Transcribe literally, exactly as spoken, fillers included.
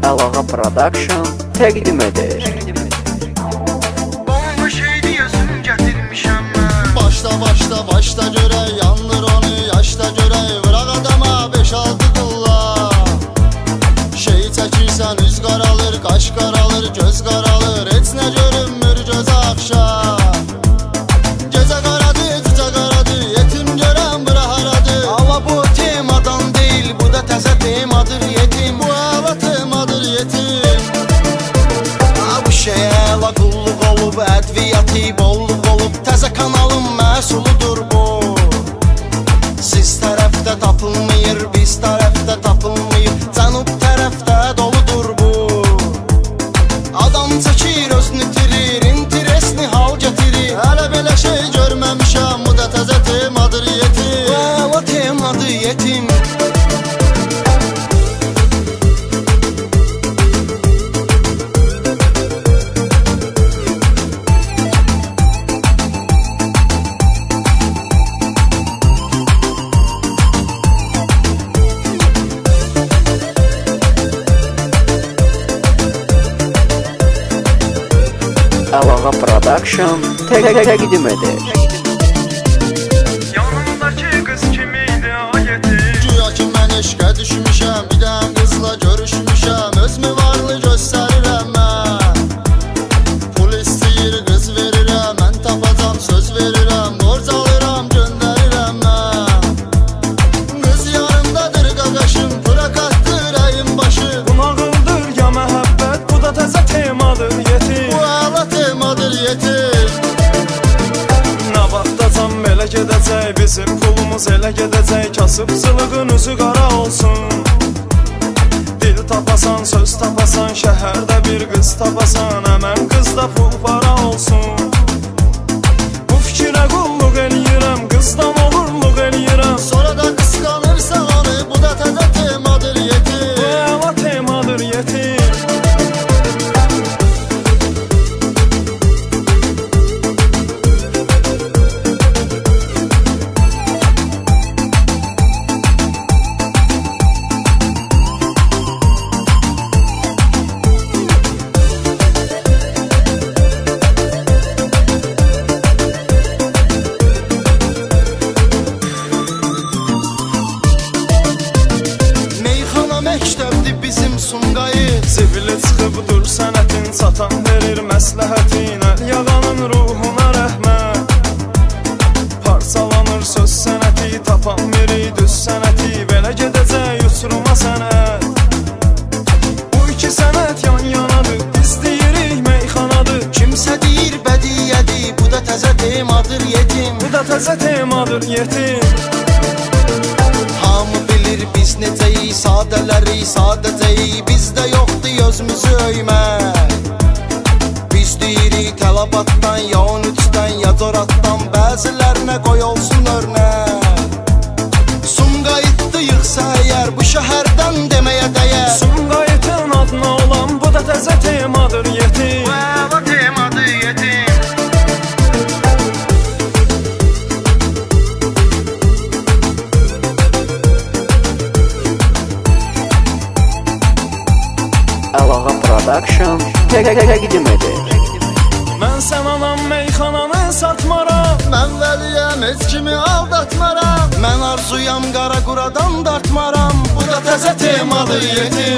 Əlağa Production təqdim edir. Bomba şey diyorsun getirmişəm mən. Başla başla başla görək, yandır onu yaşla görək. Vıraq adama beş altı qılla. Şey çəkirsən üz qaralır, qaş qaralır, göz qaralır. Heç nə görünmür göz axşam. Gecə qaradır, cücə qaradır, yetim görən bura haradır. Ala bu temadan deyil, bu da təzə temadır yetim. Bu ala temadır yetim. Bu şeyə la qulluq olub, ədviyyatı bolluq olub. Təzə kanalın məhsuludur bu. Siz tərəfdə tapılmayır, biz tərəfdə tapılmayır. Cənub tərəfdə doludur bu. Adam çəkir, özünü itirir, interesni hal getirir. Hələ belə şey görməmişəm, bu da təzə temadır yetim. Bu ala temadır yetim. Əlağa Production təqdim edir. Yanımdaki qız kimiydi ayeti? Güya ki mən eşqə düşmüşəm, bir dən qızla görüşmüşəm. Özümü varlı göstərirəm mən. Pul istəyir, qız verirəm. Mən tapacam, söz verirəm. Borc alıram, göndərirəm mən. Qız yanımdadır qaqaşım, bırakatdır əyin başı. Bu nağıldır ya məhəbbət, bu da təzə temadır yetim. Bu ala temadır yetim. Nə vaxtacan belə gedəcək, bizim pulumuz elə gedəcək. Kasıbçılığın üzü qara olsun. Dil tapasan, söz tapasan, şəhərdə bir qız tapasan. Əmən qızda pul para olsun. Bu fikirə qulluq eləyirəm, qızdan olurluq eləyirəm. Sonra da qısqanırsan onu, bu da təzə temadır yetim. Bu əla temadır yetim. Məktəbdir bizim Sumqayıt. Zivili çıxıbdır sənətin, satan verir məsləhətinə. Yağanın ruhuna rəhmət. Parçalanır söz sənəti, tapan biri düz sənəti. Belə gedəcək uçuruma sənət. Bu iki sənət yan yanadır, biz deyirik meyxanadır. Kimsə deyir bədiyyədir, bu da təzə temadır yetim. Bu da təzə temadır yetim. Hamı bilir biz necəyik, sadələri sadəcəyik. Bizdə yoxdur özümüzü öymək. Biz deyirik tələbatdan, ya on üçdən, ya coratdan. Bəzilərinə qoy olsun örnək. Sumqayıtdı yıxsa əgər, bu şəhərdən deməyə dəyər. Sumqayıtın adına olan, bu da təzə temadır yetim. Bu əla temadır yetim. Əlağa Production təqdim edir. Mən sən anam meyxananı satmaram. Mən vəliyəm, heç kimi aldatmaram. Mən arzuyam, qara quradan dartmaram. Bu da təzə temadır yetim.